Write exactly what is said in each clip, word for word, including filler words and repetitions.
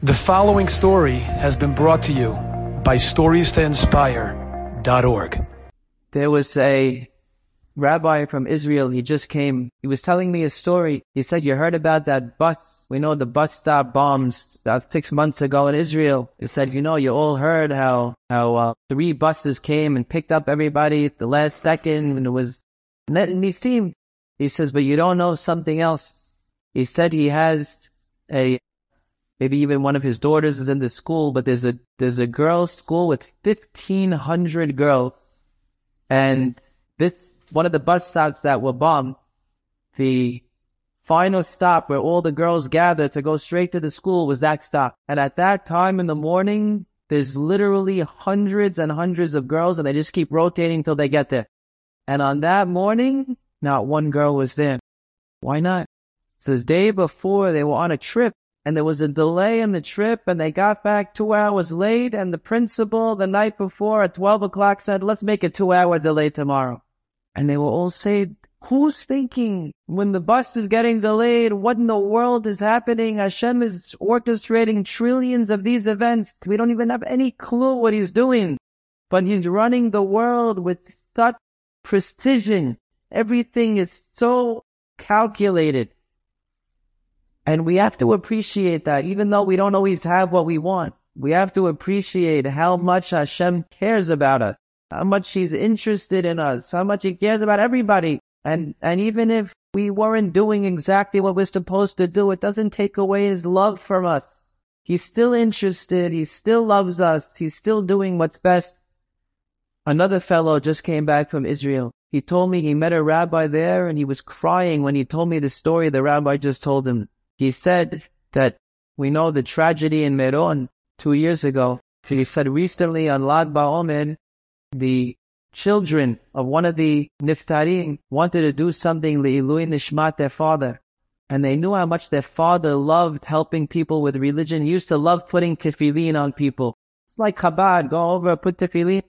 The following story has been brought to you by stories to inspire dot org. There was a rabbi from Israel. He just came. He was telling me a story. He said, you heard about that bus? We know the bus stop bombs about six months ago in Israel. He said, you know, you all heard how, how uh, three buses came and picked up everybody at the last second. And it was, and he seemed, he says, but you don't know something else. He said he has a, maybe even one of his daughters is in the school, but there's a, there's a girls' school with fifteen hundred girls. And this, one of the bus stops that were bombed, the final stop where all the girls gathered to go straight to the school was that stop. And at that time in the morning, there's literally hundreds and hundreds of girls, and they just keep rotating till they get there. And on that morning, not one girl was there. Why not? So the day before, they were on a trip, and there was a delay in the trip, and they got back two hours late, and the principal the night before at twelve o'clock said, let's make a two-hour delay tomorrow. And they were all saying, who's thinking when the bus is getting delayed? What in the world is happening? Hashem is orchestrating trillions of these events. We don't even have any clue what he's doing. But he's running the world with such precision. Everything is so calculated. And we have to appreciate that, even though we don't always have what we want. We have to appreciate how much Hashem cares about us, how much He's interested in us, how much He cares about everybody. And, and even if we weren't doing exactly what we're supposed to do, it doesn't take away His love from us. He's still interested. He still loves us. He's still doing what's best. Another fellow just came back from Israel. He told me he met a rabbi there, and he was crying when he told me the story the rabbi just told him. He said that we know the tragedy in Meron two years ago. He said recently on Lag BaOmer, the children of one of the Niftarim wanted to do something Le'ilui Nishmat, their father. And they knew how much their father loved helping people with religion. He used to love putting tefillin on people. Like Chabad, go over, put tefillin.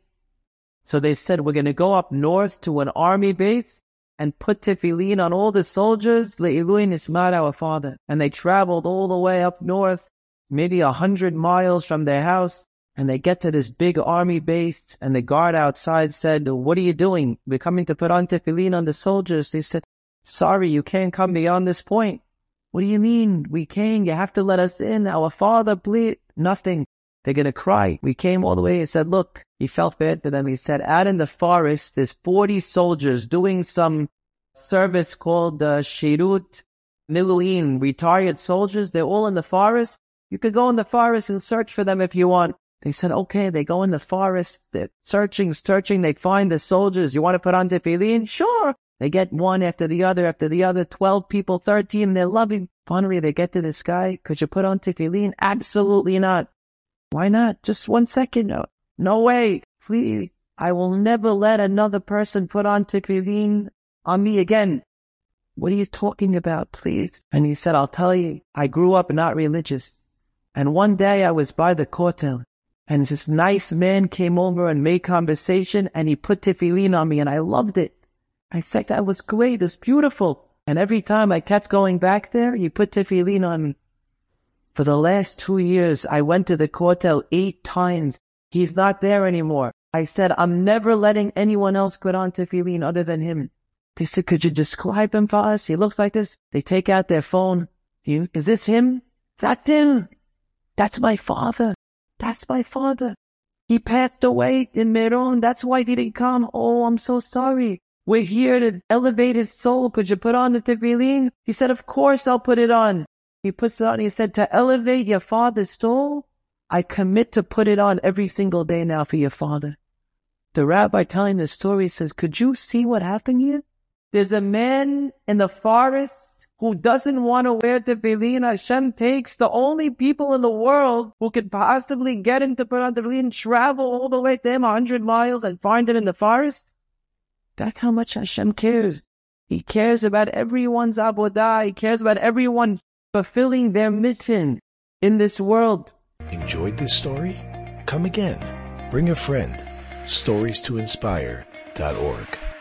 So they said, we're going to go up north to an army base and put tefillin on all the soldiers, Le'ilui Nishmat, our father. And they traveled all the way up north, maybe a hundred miles from their house. And they get to this big army base, and the guard outside said, what are you doing? We're coming to put on tefillin on the soldiers. They said, sorry, you can't come beyond this point. What do you mean? We came. You have to let us in. Our father, please. Nothing. They're going to cry. We came all the way. He said, look, he felt bad for them. He said, out in the forest, there's forty soldiers doing some service called uh, Shirut Miluim, retired soldiers. They're all in the forest. You could go in the forest and search for them if you want. They said, okay, they go in the forest, they're searching, searching, they find the soldiers. You want to put on tefillin? Sure. They get one after the other, after the other, twelve people, thirteen, they're loving. Finally, they get to this guy, could you put on tefillin? Absolutely not. Why not? Just one second. No, no way. Please, I will never let another person put on tefillin on me again. What are you talking about, please? And he said, I'll tell you, I grew up not religious. And one day I was by the Kotel. And this nice man came over and made conversation, and he put tefillin on me, and I loved it. I said, that was great, it was beautiful. And every time I kept going back there, he put tefillin on me. For the last two years, I went to the Kotel eight times. He's not there anymore. I said, I'm never letting anyone else put on tefillin other than him. They said, could you describe him for us? He looks like this. They take out their phone. Is this him? That's him. That's my father. That's my father. He passed away in Meron. That's why he didn't come. Oh, I'm so sorry. We're here to elevate his soul. Could you put on the tefillin? He said, of course I'll put it on. He puts it on. He said, to elevate your father's soul, I commit to put it on every single day now for your father. The rabbi telling the story says, could you see what happened here? There's a man in the forest who doesn't want to wear tefillin. Hashem takes the only people in the world who could possibly get him to put on tefillin, travel all the way to him a hundred miles and find him in the forest. That's how much Hashem cares. He cares about everyone's avodah. He cares about everyone fulfilling their mission in this world. Enjoyed this story? Come again. Bring a friend. stories to inspire dot org